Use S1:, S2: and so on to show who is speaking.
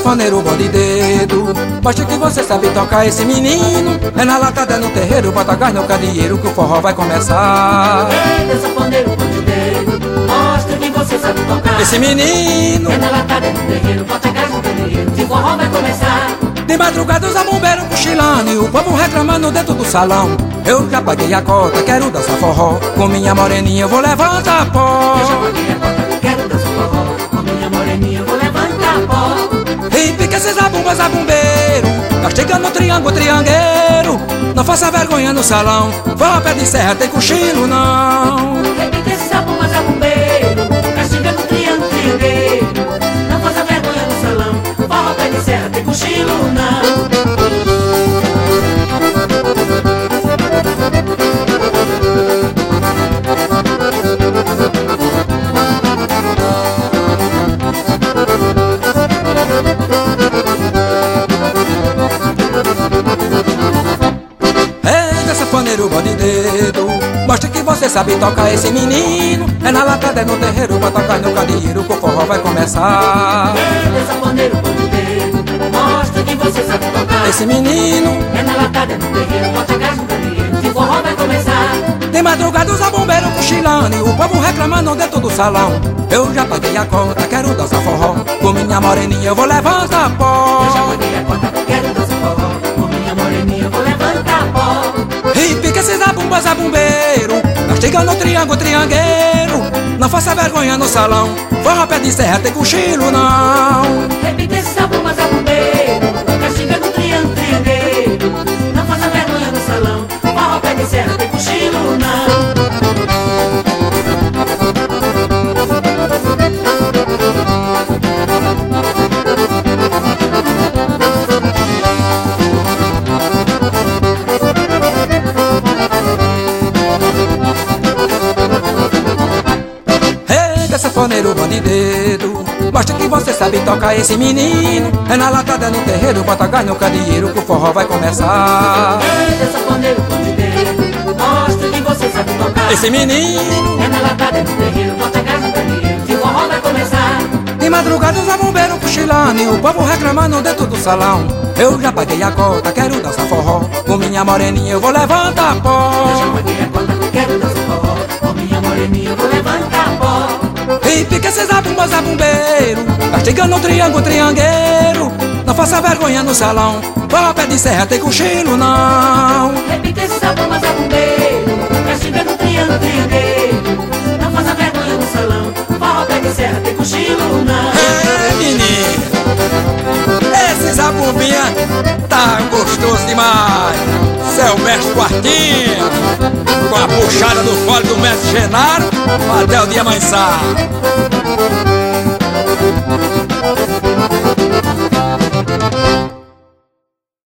S1: sanfoneiro bom de dedo. Mostre que você sabe tocar esse menino. É na latada, no terreiro, bota gás no candeeiro que o forró vai começar.
S2: Eita, sanfoneiro bom de dedo, mostre que você sabe tocar
S1: esse menino.
S2: É na latada, no terreiro, bota gás no candeeiro que o forró vai começar.
S1: De madrugada os bombeiro cochilando e o povo reclamando dentro do salão. Eu já paguei a cota, quero dançar forró. Com minha moreninha eu vou levantar pó.
S2: Eu já paguei a cota, quero dançar forró. Com minha moreninha eu vou levantar pó.
S1: E pique esses zabumbas, zabumbeiro, castigando o triângulo, triangueiro. Não faça vergonha no salão, forró pé de serra tem cochilo não.
S2: Repita esse zabumba, zabumbeiro, castigando o triângulo, triangueiro. Não faça vergonha no salão, forró pé de serra tem cochilo não.
S1: Sanfoneiro bom de dedo, mostre que você sabe tocar esse menino. É na latada, é no terreiro, bota gás no candeeiro que o forró vai começar.
S2: Eita, sanfoneiro bom de dedo, mostre que você sabe tocar
S1: esse menino.
S2: É na latada, é no terreiro, bota gás no candeeiro que o forró vai começar.
S1: De madrugada os bombeiros cochilando e o povo reclamando dentro do salão. Eu já paguei a conta, quero dançar forró. Com minha moreninha eu vou levantar pó.
S2: Eu já paguei a conta, quero dançar forró. Com minha moreninha eu vou levantar pó.
S1: E pique esses zabumbas, zabumbeiro, castigando o triângulo, triangueiro. Não faça vergonha no salão, forró pé de serra tem cochilo não.
S2: Repita esse zabumba, zabumbeiro, castigando o triângulo, triangueiro. Não faça vergonha no salão, forró pé de serra tem cochilo não.
S1: Sanfoneiro bom de dedo, mostre que você sabe tocar esse menino. É na latada, no terreiro, bota gás no candeeiro que o forró vai começar.
S2: Eita, sanfoneiro bom de dedo, mostre que você sabe tocar
S1: esse menino.
S2: É na latada, no terreiro, bota gás no candeeiro que o forró vai começar.
S1: De madrugada os bombeiros cochilando e o povo reclamando dentro do salão. Eu já paguei a cota, quero dançar forró. Com minha moreninha eu vou levantar pó.
S2: Eu já paguei a conta, quero dançar forró. Com minha moreninha eu vou levantar pó.
S1: E pique esses zabumbas, zabumbeiro, castigando o triângulo, triangueiro. Não faça vergonha no salão, forró pé de serra tem cochilo não.
S2: Repita esse zabumba, zabumbeiro, castigando o triângulo, triangueiro. Não faça vergonha no salão, forró pé de serra tem cochilo não.
S1: É, menino, esse zabumbinha tá gostoso demais. Seu mestre Quartinho, com a puxada do fole do mestre Genaro, até o dia amanhecer.